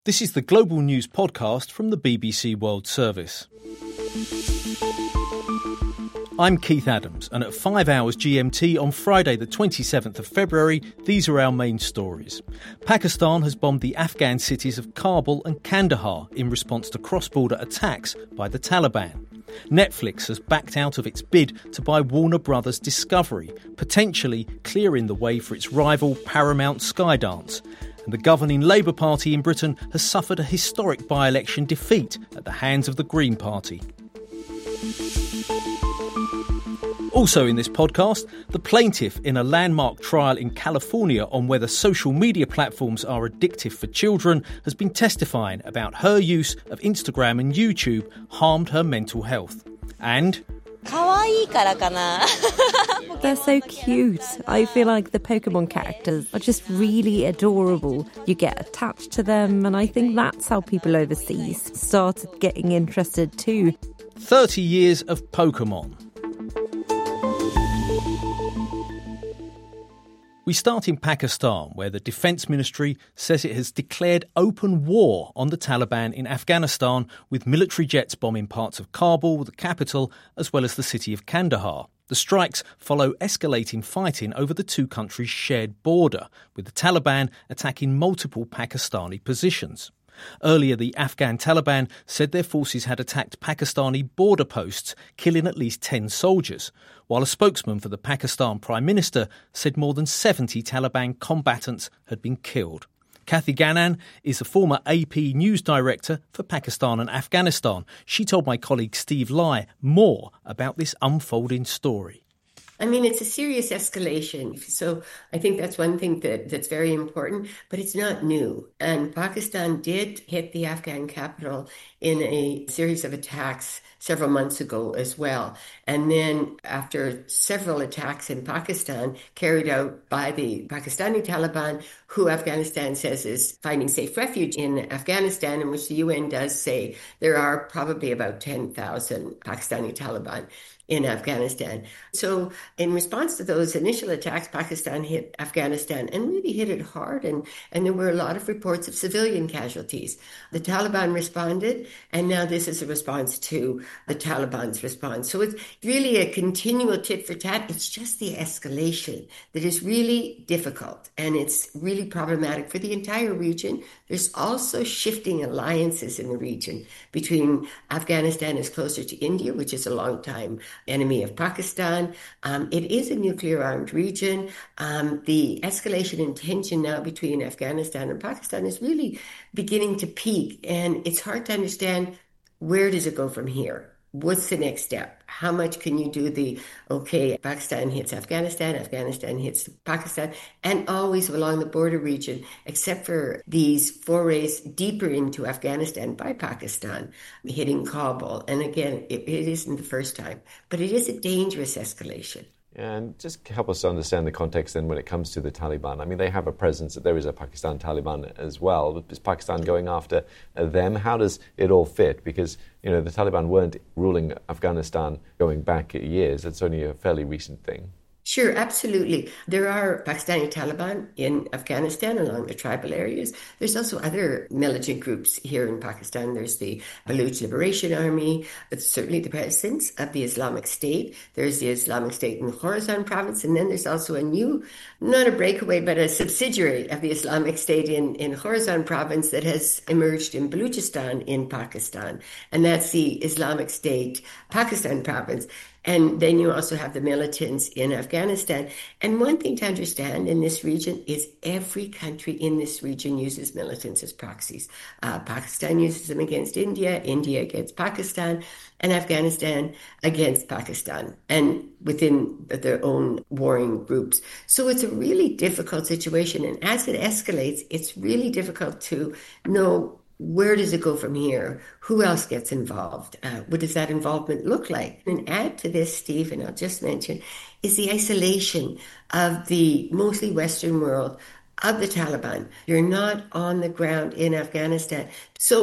This is the Global News Podcast from the BBC World Service. I'm Keith Adams, and at 5 hours GMT on Friday the 27th of February, these are our main stories. Pakistan has bombed the Afghan cities of Kabul and Kandahar in response to cross-border attacks by the Taliban. Netflix has backed out of its bid to buy Warner Brothers Discovery, potentially clearing the way for its rival Paramount Skydance. And the governing Labour Party in Britain has suffered a historic by-election defeat at the hands of the Green Party. Also in this podcast, the plaintiff in a landmark trial in California on whether social media platforms are addictive for children has been testifying about her use of Instagram and YouTube harmed her mental health. And they're so cute. I feel like the Pokemon characters are just really adorable. You get attached to them, and I think that's how people overseas started getting interested too. 30 years of Pokemon. We start in Pakistan, where the Defence Ministry says it has declared open war on the Taliban in Afghanistan, with military jets bombing parts of Kabul, the capital, as well as the city of Kandahar. The strikes follow escalating fighting over the two countries' shared border, with the Taliban attacking multiple Pakistani positions. Earlier, the Afghan Taliban said their forces had attacked Pakistani border posts, killing at least 10 soldiers, while a spokesman for the Pakistan Prime Minister said more than 70 Taliban combatants had been killed. Kathy Gannan is a former AP News Director for Pakistan and Afghanistan. She told my colleague Steve Lai more about this unfolding story. I mean, it's a serious escalation. So I think that's one thing that's very important, but it's not new. And Pakistan did hit the Afghan capital in a series of attacks several months ago as well. And then after several attacks in Pakistan carried out by the Pakistani Taliban, who Afghanistan says is finding safe refuge in Afghanistan, in which the UN does say there are probably about 10,000 Pakistani Taliban in Afghanistan. So in response to those initial attacks, Pakistan hit Afghanistan and really hit it hard. And there were a lot of reports of civilian casualties. The Taliban responded, and now this is a response to the Taliban's response. So it's really a continual tit for tat. It's just the escalation that is really difficult, and it's really problematic for the entire region. There's also shifting alliances in the region between Afghanistan is closer to India, which is a long time enemy of Pakistan. It is a nuclear-armed region. The escalation in tension now between Afghanistan and Pakistan is really beginning to peak, and it's hard to understand where does it go from here. What's the next step? How much can you do Pakistan hits Afghanistan, Afghanistan hits Pakistan, and always along the border region, except for these forays deeper into Afghanistan by Pakistan, hitting Kabul. And again, it isn't the first time, but it is a dangerous escalation. And just help us understand the context then when it comes to the Taliban. I mean, they have a presence, there is a Pakistan Taliban as well. Is Pakistan going after them? How does it all fit? Because, you know, the Taliban weren't ruling Afghanistan going back years. It's only a fairly recent thing. Sure, absolutely. There are Pakistani Taliban in Afghanistan along the tribal areas. There's also other militant groups here in Pakistan. There's the Baluch Liberation Army. It's certainly the presence of the Islamic State. There's the Islamic State in Khorasan province. And then there's also a new, not a breakaway, but a subsidiary of the Islamic State in Khorasan province that has emerged in Baluchistan in Pakistan. And that's the Islamic State Pakistan province. And then you also have the militants in Afghanistan. And one thing to understand in this region is every country in this region uses militants as proxies. Pakistan uses them against India, India against Pakistan, and Afghanistan against Pakistan, and within their own warring groups. So it's a really difficult situation. And as it escalates, it's really difficult to know where does it go from here? Who else gets involved? What does that involvement look like? And add to this, Steve, and I'll just mention, is the isolation of the mostly Western world of the Taliban. You're not on the ground in Afghanistan. So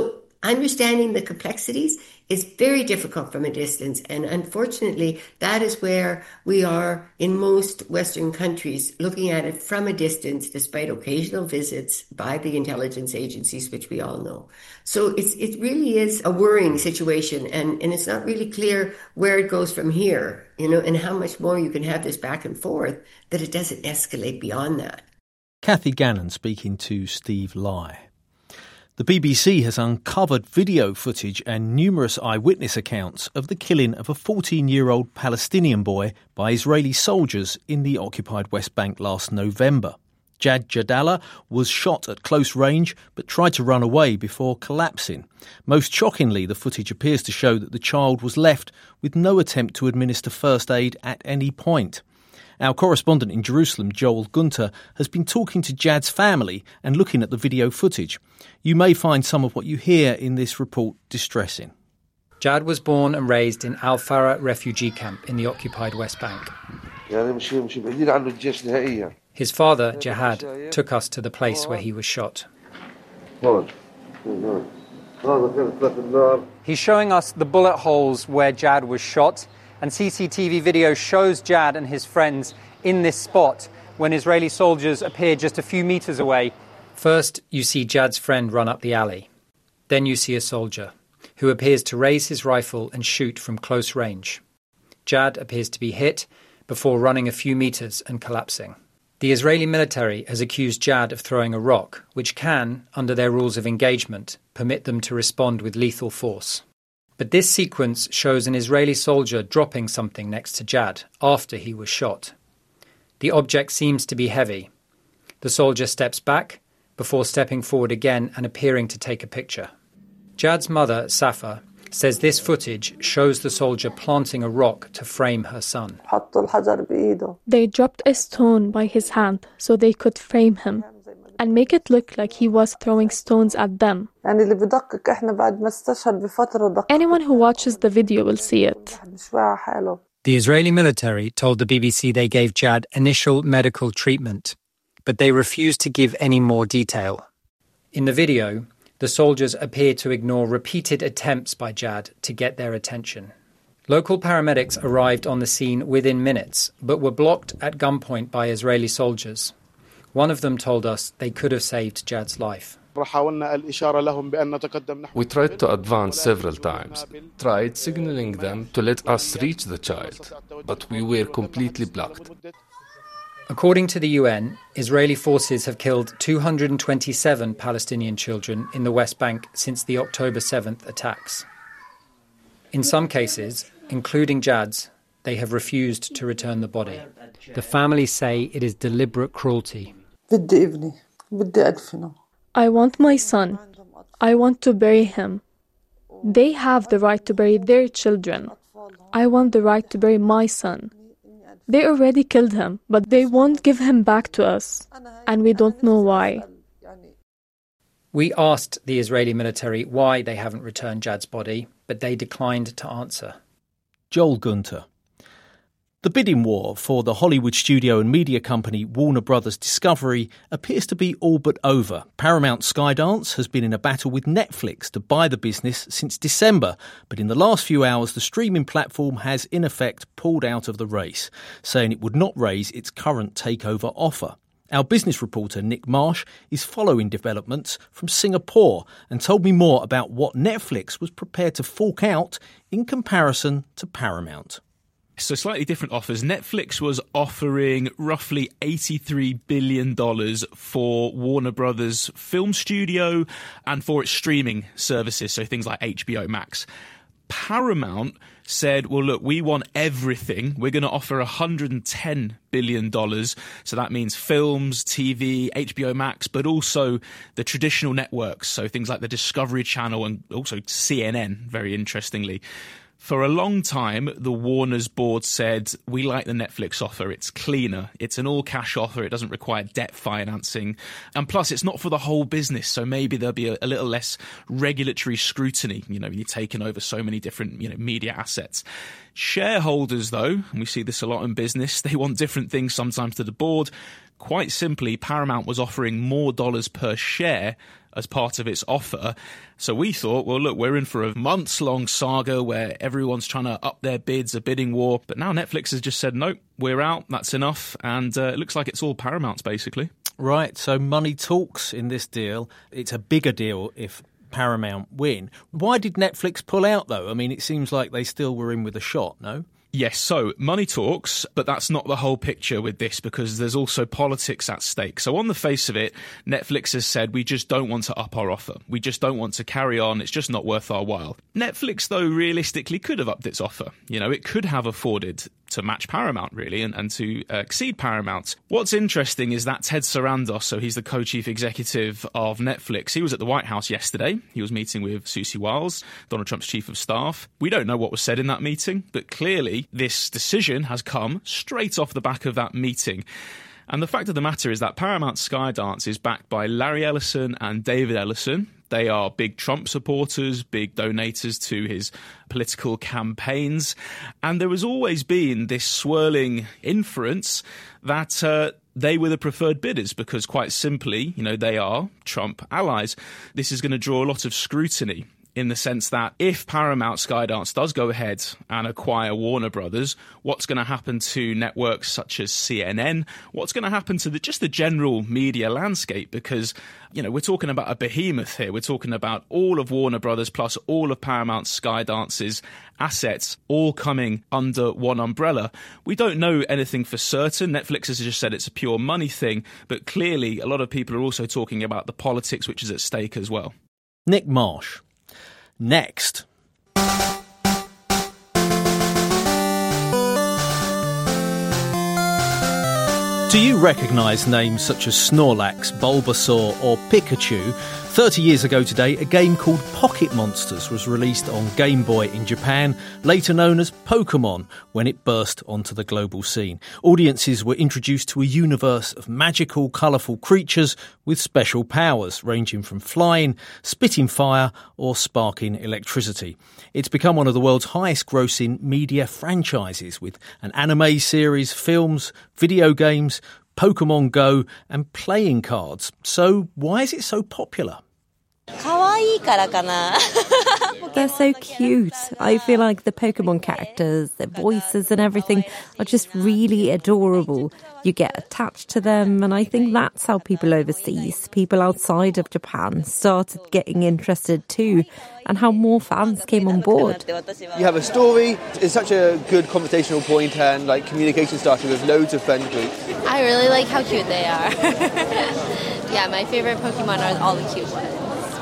understanding the complexities is very difficult from a distance. And unfortunately, that is where we are in most Western countries, looking at it from a distance, despite occasional visits by the intelligence agencies, which we all know. So it really is a worrying situation. And it's not really clear where it goes from here, and how much more you can have this back and forth, that it doesn't escalate beyond that. Kathy Gannon speaking to Steve Lai. The BBC has uncovered video footage and numerous eyewitness accounts of the killing of a 14-year-old Palestinian boy by Israeli soldiers in the occupied West Bank last November. Jad Jadallah was shot at close range but tried to run away before collapsing. Most shockingly, the footage appears to show that the child was left with no attempt to administer first aid at any point. Our correspondent in Jerusalem, Joel Gunter, has been talking to Jad's family and looking at the video footage. You may find some of what you hear in this report distressing. Jad was born and raised in Al-Farah refugee camp in the occupied West Bank. His father, Jihad, took us to the place where he was shot. He's showing us the bullet holes where Jad was shot, and CCTV video shows Jad and his friends in this spot when Israeli soldiers appeared just a few meters away. First, you see Jad's friend run up the alley. Then you see a soldier who appears to raise his rifle and shoot from close range. Jad appears to be hit before running a few meters and collapsing. The Israeli military has accused Jad of throwing a rock, which can, under their rules of engagement, permit them to respond with lethal force. But this sequence shows an Israeli soldier dropping something next to Jad after he was shot. The object seems to be heavy. The soldier steps back before stepping forward again and appearing to take a picture. Jad's mother, Safa, says this footage shows the soldier planting a rock to frame her son. They dropped a stone by his hand so they could frame him and make it look like he was throwing stones at them. Anyone who watches the video will see it. The Israeli military told the BBC they gave Jad initial medical treatment, but they refused to give any more detail. In the video, the soldiers appear to ignore repeated attempts by Jad to get their attention. Local paramedics arrived on the scene within minutes, but were blocked at gunpoint by Israeli soldiers. One of them told us they could have saved Jad's life. We tried to advance several times, tried signaling them to let us reach the child, but we were completely blocked. According to the UN, Israeli forces have killed 227 Palestinian children in the West Bank since the October 7th attacks. In some cases, including Jad's, they have refused to return the body. The families say it is deliberate cruelty. I want my son. I want to bury him. They have the right to bury their children. I want the right to bury my son. They already killed him, but they won't give him back to us, and we don't know why. We asked the Israeli military why they haven't returned Jad's body, but they declined to answer. Joel Gunter. The bidding war for the Hollywood studio and media company Warner Brothers Discovery appears to be all but over. Paramount Skydance has been in a battle with Netflix to buy the business since December, but in the last few hours the streaming platform has in effect pulled out of the race, saying it would not raise its current takeover offer. Our business reporter Nick Marsh is following developments from Singapore and told me more about what Netflix was prepared to fork out in comparison to Paramount. So slightly different offers. Netflix was offering roughly $83 billion for Warner Brothers film studio and for its streaming services, so things like HBO Max. Paramount said, well, look, we want everything. We're going to offer $110 billion. So that means films, TV, HBO Max, but also the traditional networks. So things like the Discovery Channel and also CNN, very interestingly. For a long time, the Warner's board said, we like the Netflix offer. It's cleaner. It's an all-cash offer. It doesn't require debt financing. And plus, it's not for the whole business. So maybe there'll be a little less regulatory scrutiny, when you're taking over so many different, media assets. Shareholders, though, and we see this a lot in business, they want different things sometimes to the board. Quite simply, Paramount was offering more dollars per share as part of its offer. So we thought, well, look, we're in for a months-long saga where everyone's trying to up their bids, a bidding war. But now Netflix has just said, nope, we're out, that's enough. And it looks like it's all Paramount's, basically. Right, so money talks in this deal. It's a bigger deal if Paramount win. Why did Netflix pull out, though? I mean, it seems like they still were in with a shot, no? Yes, so money talks, but that's not the whole picture with this because there's also politics at stake. So on the face of it, Netflix has said, we just don't want to up our offer. We just don't want to carry on. It's just not worth our while. Netflix, though, realistically could have upped its offer. You know, it could have afforded to match Paramount, really, and to exceed Paramount. What's interesting is that Ted Sarandos, so he's the co-chief executive of Netflix, he was at the White House yesterday. He was meeting with Susie Wiles, Donald Trump's chief of staff. We don't know what was said in that meeting, but clearly this decision has come straight off the back of that meeting. And the fact of the matter is that Paramount Skydance is backed by Larry Ellison and David Ellison. They are big Trump supporters, big donators to his political campaigns. And there has always been this swirling inference that they were the preferred bidders because, quite simply, you know, they are Trump allies. This is going to draw a lot of scrutiny, in the sense that if Paramount Skydance does go ahead and acquire Warner Brothers, what's going to happen to networks such as CNN? What's going to happen to just the general media landscape? Because, you know, we're talking about a behemoth here. We're talking about all of Warner Brothers plus all of Paramount Skydance's assets all coming under one umbrella. We don't know anything for certain. Netflix has just said it's a pure money thing, but clearly a lot of people are also talking about the politics which is at stake as well. Nick Marsh. Next. Do you recognise names such as Snorlax, Bulbasaur or Pikachu? 30 years ago today, a game called Pocket Monsters was released on Game Boy in Japan, later known as Pokemon, when it burst onto the global scene. Audiences were introduced to a universe of magical, colourful creatures with special powers, ranging from flying, spitting fire or sparking electricity. It's become one of the world's highest-grossing media franchises, with an anime series, films, video games, Pokemon Go and playing cards. So why is it so popular? They're so cute. I feel like the Pokemon characters, their voices and everything are just really adorable. You get attached to them, and I think that's how people overseas, people outside of Japan, started getting interested too, and how more fans came on board. You have a story, it's such a good conversational point and like communication starter with loads of friend groups. I really like how cute they are. Yeah, my favorite Pokemon are all the cute ones.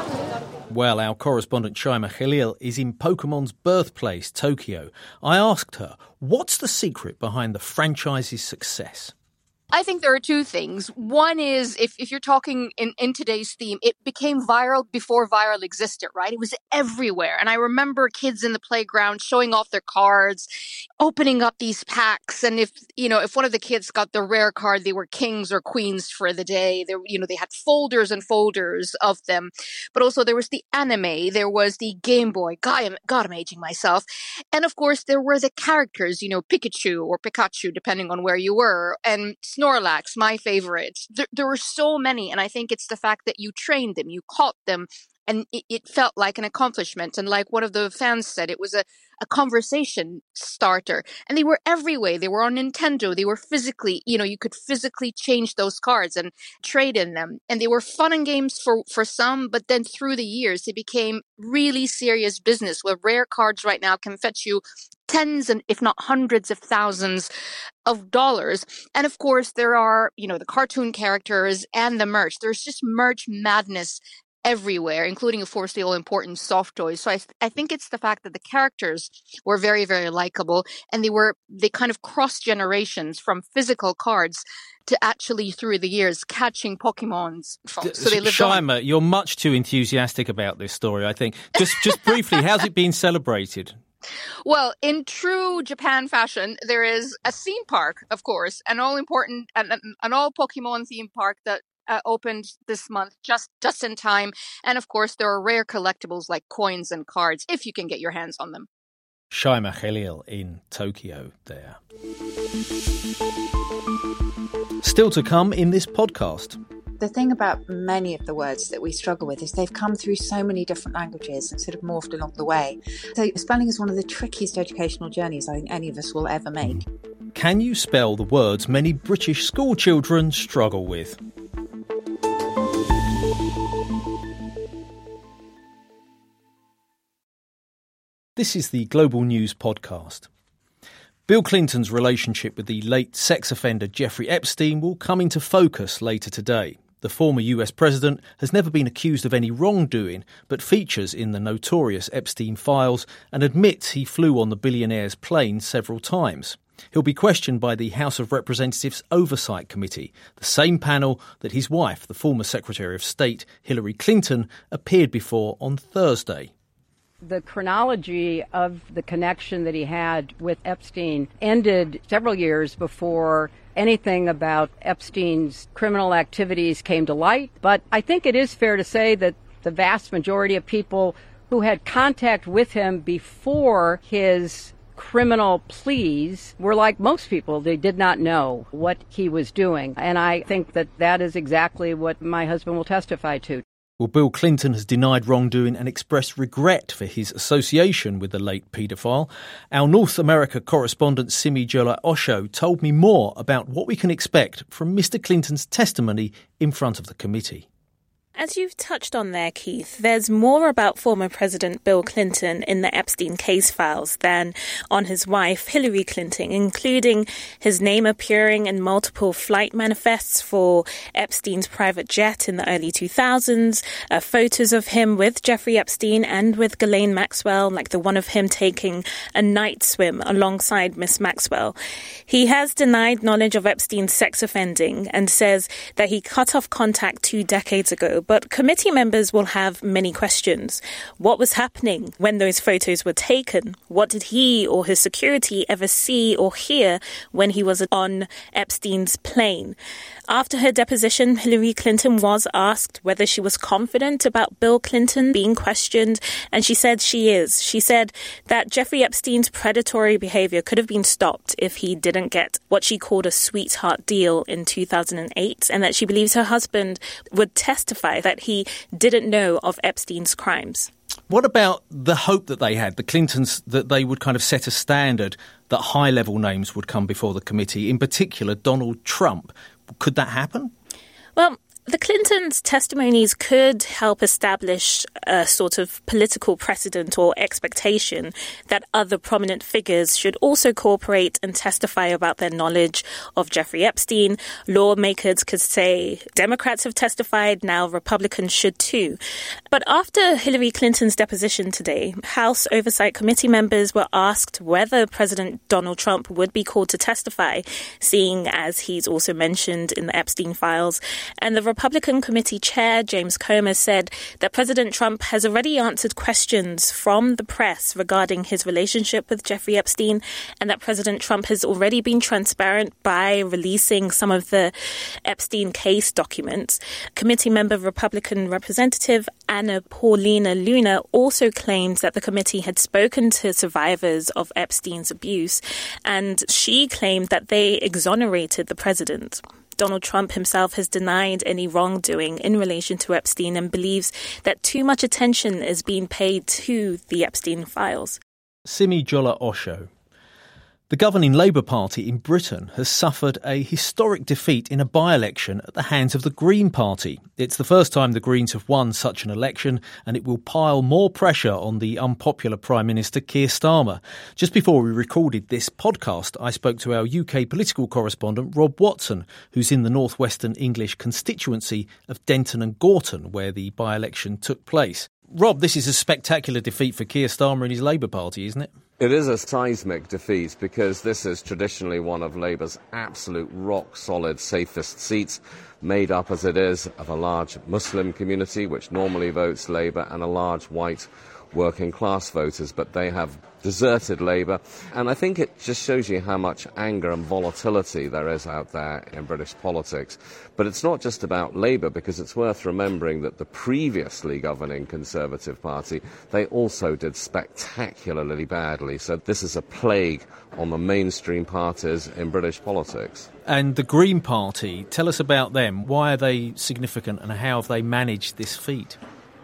Well, our correspondent Shaima Khalil is in Pokemon's birthplace, Tokyo. I asked her, what's the secret behind the franchise's success? I think there are two things. One is, if you're talking in today's theme, it became viral before viral existed, right? It was everywhere. And I remember kids in the playground showing off their cards, opening up these packs. And if one of the kids got the rare card, they were kings or queens for the day. They had folders and folders of them. But also there was the anime, there was the Game Boy. God, I'm aging myself. And of course, there were the characters, Pikachu or Pikachu, depending on where you were. And Snorlax, my favorite. There were so many, and I think it's the fact that you trained them, you caught them, and it felt like an accomplishment. And like one of the fans said, it was a conversation starter. And they were everywhere. They were on Nintendo. They were physically, you could physically change those cards and trade in them. And they were fun and games for some, but then through the years, they became really serious business, where rare cards right now can fetch you tens and if not hundreds of thousands of dollars. And of course, there are, the cartoon characters and the merch. There's just merch madness everywhere, including, of course, the all-important soft toys. So I think it's the fact that the characters were very, very likable, and they kind of crossed generations from physical cards to actually, through the years, catching Pokemons. So they lived Shaima, you're much too enthusiastic about this story, I think. Just briefly, how's it been celebrated? Well, in true Japan fashion, there is a theme park, of course, an all-important, an all-Pokemon theme park that opened this month just in time. And of course, there are rare collectibles like coins and cards, if you can get your hands on them. Shaima Khalil in Tokyo there. Still to come in this podcast. The thing about many of the words that we struggle with is they've come through so many different languages and sort of morphed along the way. So spelling is one of the trickiest educational journeys I think any of us will ever make. Can you spell the words many British school children struggle with? This is the Global News Podcast. Bill Clinton's relationship with the late sex offender Jeffrey Epstein will come into focus later today. The former US president has never been accused of any wrongdoing, but features in the notorious Epstein files and admits he flew on the billionaire's plane several times. He'll be questioned by the House of Representatives Oversight Committee, the same panel that his wife, the former Secretary of State Hillary Clinton, appeared before on Thursday. The chronology of the connection that he had with Epstein ended several years before anything about Epstein's criminal activities came to light. But I think it is fair to say that the vast majority of people who had contact with him before his criminal pleas were like most people. They did not know what he was doing. And I think that that is exactly what my husband will testify to. Well, Bill Clinton has denied wrongdoing and expressed regret for his association with the late paedophile. Our North America correspondent Simi Jola Osho told me more about what we can expect from Mr. Clinton's testimony in front of the committee. As you've touched on there, Keith, there's more about former President Bill Clinton in the Epstein case files than on his wife, Hillary Clinton, including his name appearing in multiple flight manifests for Epstein's private jet in the early 2000s, photos of him with Jeffrey Epstein and with Ghislaine Maxwell, like the one of him taking a night swim alongside Miss Maxwell. He has denied knowledge of Epstein's sex offending and says that he cut off contact 2 decades ago. But committee members will have many questions. What was happening when those photos were taken? What did he or his security ever see or hear when he was on Epstein's plane? After her deposition, Hillary Clinton was asked whether she was confident about Bill Clinton being questioned, and she said she is. She said that Jeffrey Epstein's predatory behavior could have been stopped if he didn't get what she called a sweetheart deal in 2008, and that she believes her husband would testify that he didn't know of Epstein's crimes. What about the hope that they had, the Clintons, that they would kind of set a standard that high-level names would come before the committee, in particular Donald Trump? Could that happen? Well, the Clintons' testimonies could help establish a sort of political precedent or expectation that other prominent figures should also cooperate and testify about their knowledge of Jeffrey Epstein. Lawmakers could say Democrats have testified, now Republicans should too. But after Hillary Clinton's deposition today, House Oversight Committee members were asked whether President Donald Trump would be called to testify, seeing as he's also mentioned in the Epstein files. And the Republican Committee Chair, James Comer, said that President Trump has already answered questions from the press regarding his relationship with Jeffrey Epstein, and that President Trump has already been transparent by releasing some of the Epstein case documents. Committee member Republican Representative Anna Paulina Luna also claimed that the committee had spoken to survivors of Epstein's abuse, and she claimed that they exonerated the president. Donald Trump himself has denied any wrongdoing in relation to Epstein and believes that too much attention is being paid to the Epstein files. Simi Jola Osho. The governing Labour Party in Britain has suffered a historic defeat in a by-election at the hands of the Green Party. It's the first time the Greens have won such an election, and it will pile more pressure on the unpopular Prime Minister Keir Starmer. Just before we recorded this podcast, I spoke to our UK political correspondent Rob Watson, who's in the northwestern English constituency of Denton and Gorton, where the by-election took place. Rob, this is a spectacular defeat for Keir Starmer and his Labour Party, isn't it? It is a seismic defeat because this is traditionally one of Labour's absolute rock-solid safest seats, made up as it is of a large Muslim community which normally votes Labour and a large white working class voters, but they have deserted Labour. And I think it just shows you how much anger and volatility there is out there in British politics. But it's not just about Labour, because it's worth remembering that the previously governing Conservative Party, they also did spectacularly badly. So this is a plague on the mainstream parties in British politics. And the Green Party, tell us about them. Why are they significant and how have they managed this feat?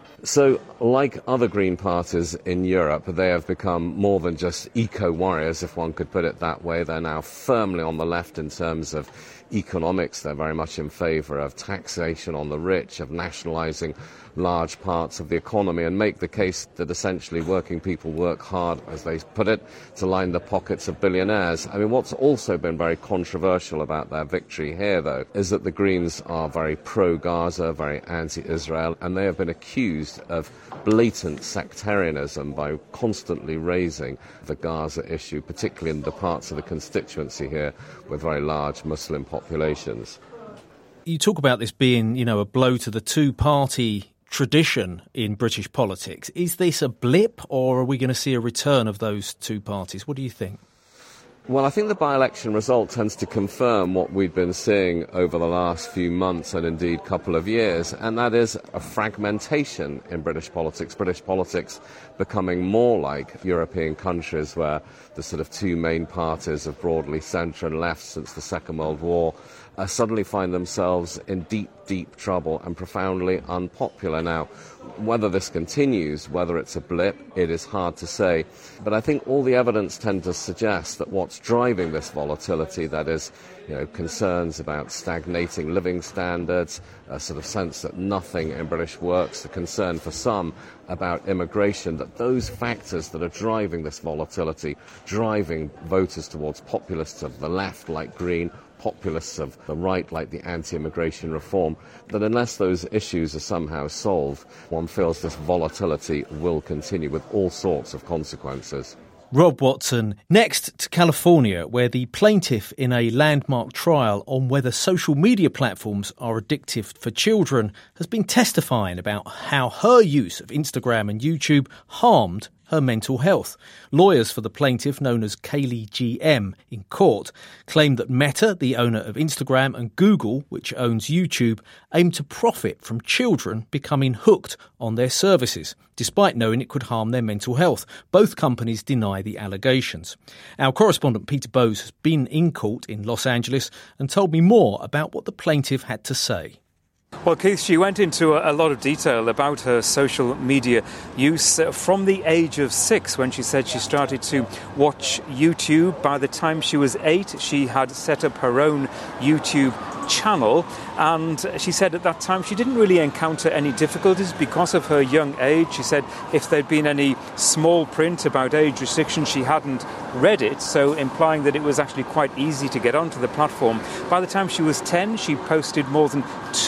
So, like other Green parties in Europe, they have become more than just eco-warriors, if one could put it that way. They're now firmly on the left in terms of economics. They're very much in favour of taxation on the rich, of nationalising large parts of the economy, and make the case that essentially working people work hard, as they put it, to line the pockets of billionaires. I mean, what's also been very controversial about their victory here, though, is that the Greens are very pro-Gaza, very anti-Israel, and they have been accused of blatant sectarianism by constantly raising the Gaza issue, particularly in the parts of the constituency here with very large Muslim populations. You talk about this being, a blow to the two-party tradition in British politics. Is this a blip, or are we going to see a return of those two parties? What do you think? Well, I think the by-election result tends to confirm what we've been seeing over the last few months and indeed couple of years, and that is a fragmentation in British politics becoming more like European countries where the sort of two main parties of broadly centre and left since the Second World War suddenly find themselves in deep, deep trouble and profoundly unpopular. Now, whether this continues, whether it's a blip, it is hard to say. But I think all the evidence tends to suggest that what's driving this volatility, that is, concerns about stagnating living standards, a sort of sense that nothing in British works, the concern for some about immigration, that those factors that are driving this volatility, driving voters towards populists of the left like Green, populists of the right like the anti-immigration reform, that unless those issues are somehow solved, one feels this volatility will continue with all sorts of consequences. Rob Watson. Next to California, where the plaintiff in a landmark trial on whether social media platforms are addictive for children has been testifying about how her use of Instagram and YouTube harmed her mental health. Lawyers for the plaintiff, known as Kaylee GM, in court, claimed that Meta, the owner of Instagram, and Google, which owns YouTube, aim to profit from children becoming hooked on their services, despite knowing it could harm their mental health. Both companies deny the allegations. Our correspondent Peter Bowes has been in court in Los Angeles and told me more about what the plaintiff had to say. Well, Keith, she went into a lot of detail about her social media use from the age of 6, when she said she started to watch YouTube. By the time she was 8, she had set up her own YouTube channel, and she said at that time she didn't really encounter any difficulties because of her young age. She said if there'd been any small print about age restriction, she hadn't read it, so implying that it was actually quite easy to get onto the platform. By the time she was 10, she posted more than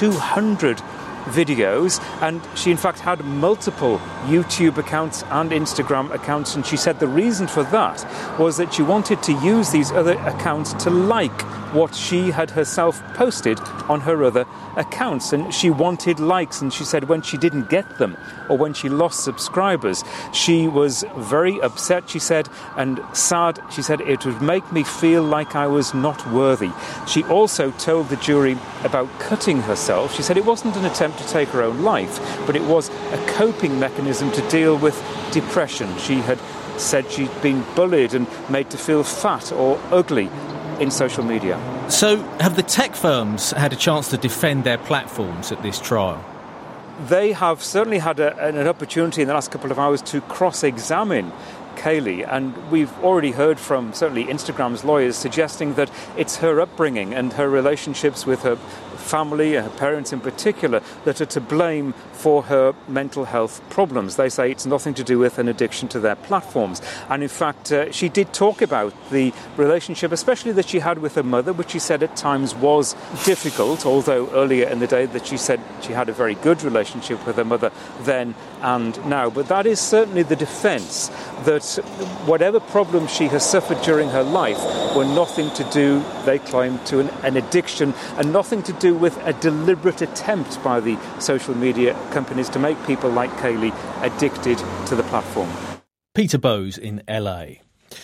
200 videos, and she in fact had multiple YouTube accounts and Instagram accounts, and she said the reason for that was that she wanted to use these other accounts to like what she had herself posted on her other accounts, and she wanted likes, and she said when she didn't get them or when she lost subscribers, she was very upset, she said, and sad. She said it would make me feel like I was not worthy. She also told the jury about cutting herself. She said it wasn't an attempt to take her own life, but it was a coping mechanism to deal with depression. She had said she'd been bullied and made to feel fat or ugly in social media. So have the tech firms had a chance to defend their platforms at this trial? They have certainly had an opportunity in the last couple of hours to cross-examine Kaylee, and we've already heard from certainly Instagram's lawyers suggesting that it's her upbringing and her relationships with her family, her parents in particular, that are to blame for her mental health problems. They say it's nothing to do with an addiction to their platforms. And in fact, she did talk about the relationship, especially that she had with her mother, which she said at times was difficult, although earlier in the day that she said she had a very good relationship with her mother then and now. But that is certainly the defence, that whatever problems she has suffered during her life were nothing to do, they claim, to an addiction, and nothing to do with a deliberate attempt by the social media companies to make people like Kaylee addicted to the platform. Peter Bowes in LA.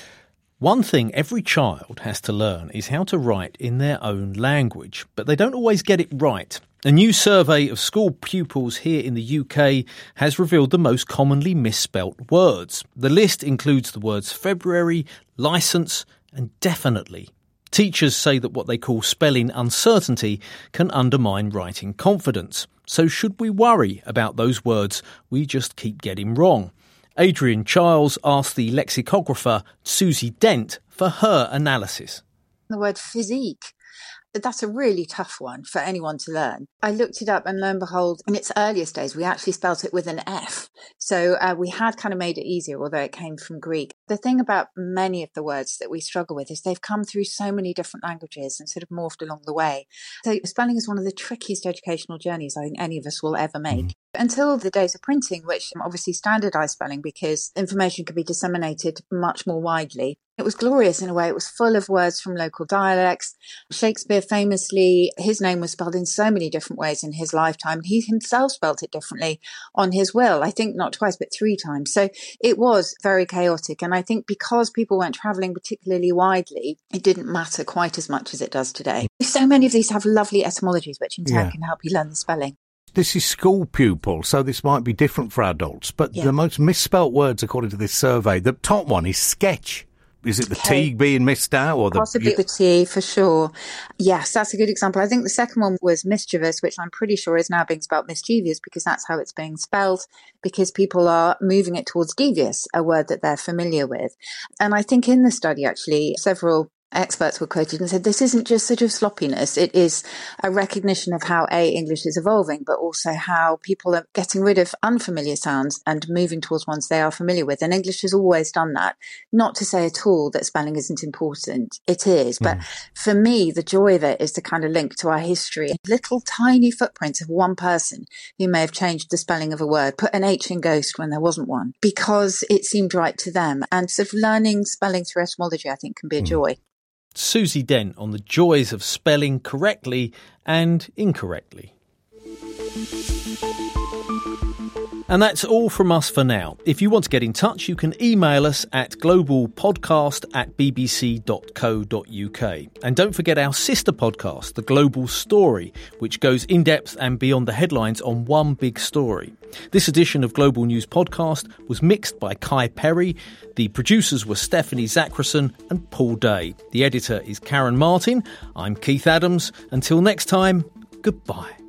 One thing every child has to learn is how to write in their own language, but they don't always get it right. A new survey of school pupils here in the UK has revealed the most commonly misspelt words. The list includes the words February, licence and definitely. Teachers say that what they call spelling uncertainty can undermine writing confidence. So should we worry about those words we just keep getting wrong? Adrian Chiles asked the lexicographer Susie Dent for her analysis. The word physique, that's a really tough one for anyone to learn. I looked it up and lo and behold, in its earliest days, we actually spelt it with an F. So we had kind of made it easier, although it came from Greek. The thing about many of the words that we struggle with is they've come through so many different languages and sort of morphed along the way. So spelling is one of the trickiest educational journeys I think any of us will ever make. Until the days of printing, which obviously standardised spelling because information could be disseminated much more widely. It was glorious in a way. It was full of words from local dialects. Shakespeare famously, his name was spelled in so many different ways in his lifetime. He himself spelt it differently on his will, I think not twice, but 3 times. So it was very chaotic. And I think because people weren't travelling particularly widely, it didn't matter quite as much as it does today. So many of these have lovely etymologies, which in turn can help you learn the spelling. This is school pupils, so this might be different for adults. But the most misspelt words, according to this survey, the top one is sketch. Is it the T being missed out? Or possibly the T, for sure. Yes, that's a good example. I think the second one was mischievous, which I'm pretty sure is now being spelt mischievous because that's how it's being spelled, because people are moving it towards devious, a word that they're familiar with. And I think in the study, actually, several experts were quoted and said this isn't just sort of sloppiness, it is a recognition of how English is evolving, but also how people are getting rid of unfamiliar sounds and moving towards ones they are familiar with. And English has always done that. Not to say at all that spelling isn't important. It is. But for me, the joy of it is the kind of link to our history. Little tiny footprints of one person who may have changed the spelling of a word, put an H in ghost when there wasn't one, because it seemed right to them. And sort of learning spelling through etymology, I think, can be a joy. Susie Dent on the joys of spelling correctly and incorrectly. And that's all from us for now. If you want to get in touch, you can email us at globalpodcast@bbc.co.uk. And don't forget our sister podcast, The Global Story, which goes in depth and beyond the headlines on one big story. This edition of Global News Podcast was mixed by Kai Perry. The producers were Stephanie Zachrison and Paul Day. The editor is Karen Martin. I'm Keith Adams. Until next time, goodbye.